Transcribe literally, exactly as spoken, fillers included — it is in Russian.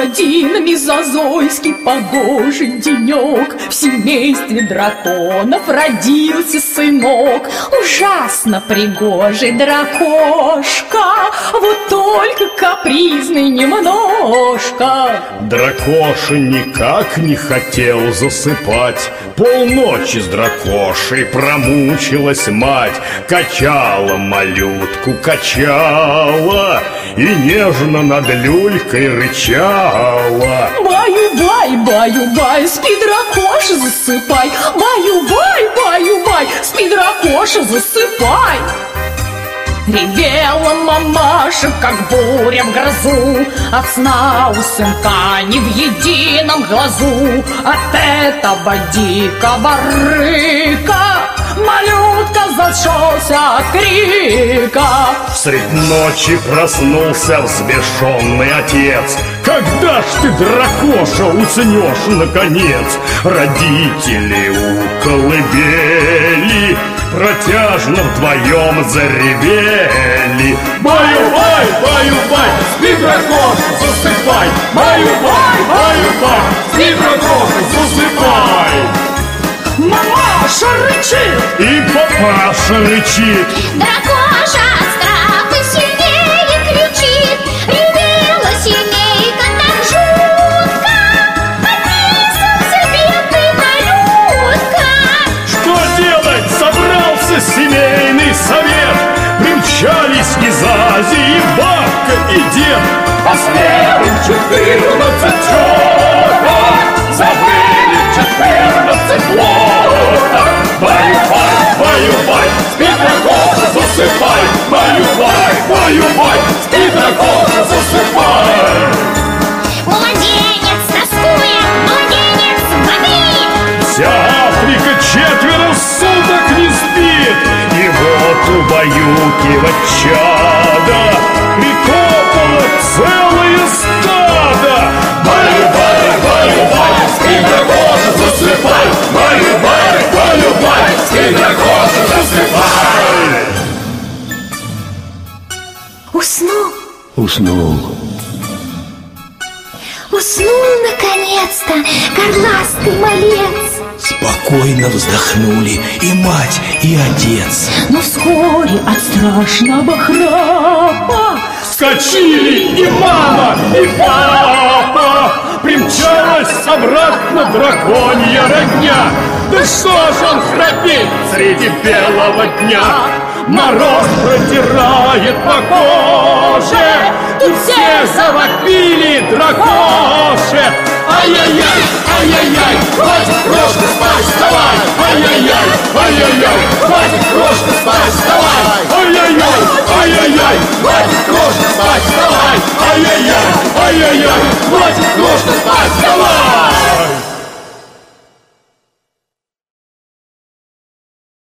один мезозойский погожий денек. В семействе драконов родился сынок. Ужасно пригожий дракошка, вот только капризный немножко. Дракоша никак не хотел засыпать. Полночи с дракошей промучилась мать. Качала малютку, качала, и нежно над люлькой рычала. Баю-бай, баю-бай, спи, дракоша, засыпай. Баю-бай, баю-бай, спи, дракоша, засыпай. Ревела мамаша, как буря в грозу, от сна у сынка не в едином глазу. От этого дикого рыка малютка зашелся от крика. Средь ночи проснулся взбешенный отец. Когда ж ты, дракоша, уснешь наконец? Родители у колыбели протяжно вдвоем заревели. Баю-бай, баю-бай, спи, дракоша, засыпай. Баю-бай, баю-бай, спи, дракоша, засыпай. Мамаша рычит, и папаша рычит. Дракоша от страха сильнее кричит. Ревела семейка так жутко, описался бедный малютка. Что делать? Собрался семейный совет. Примчались из Азии бабка и дед. А следом четырнадцать теток забыли четырнадцать лодок. Баю-бай, баю-бай, спи, дракоша, засыпай. Баю-бай, баю-бай, спи, дракоша, засыпай. Младенец тоскует, младенец вопит. Вся Африка четверо суток не спит. И вот убаюкивать чада прикопало целое стадо. Баю-бай, баю-бай, спи, дракоша, засыпай. Баю-бай, баю-бай, спи, дракоша, засыпай. Уснул, Уснул. уснул наконец-то горластый малец. Спокойно вздохнули и мать, и отец. но вскоре от страшного храпа Вскочили и мама, и папа. Примчалась обратно драконья родня. Да что ж он храпит среди белого дня? Мороз протирает по коже. Тут все завопили дракоше. Ай-яй-яй, ай-яй-яй, хватит, крошка, спать, вставай. Ай-яй-яй, ай-яй-яй, хватит, крошка, спать, вставай. Ай-яй-яй, ай-яй-яй, хватит, крошка, спать, вставай. Ай-яй-яй, ай-яй-яй, хватит, крошка,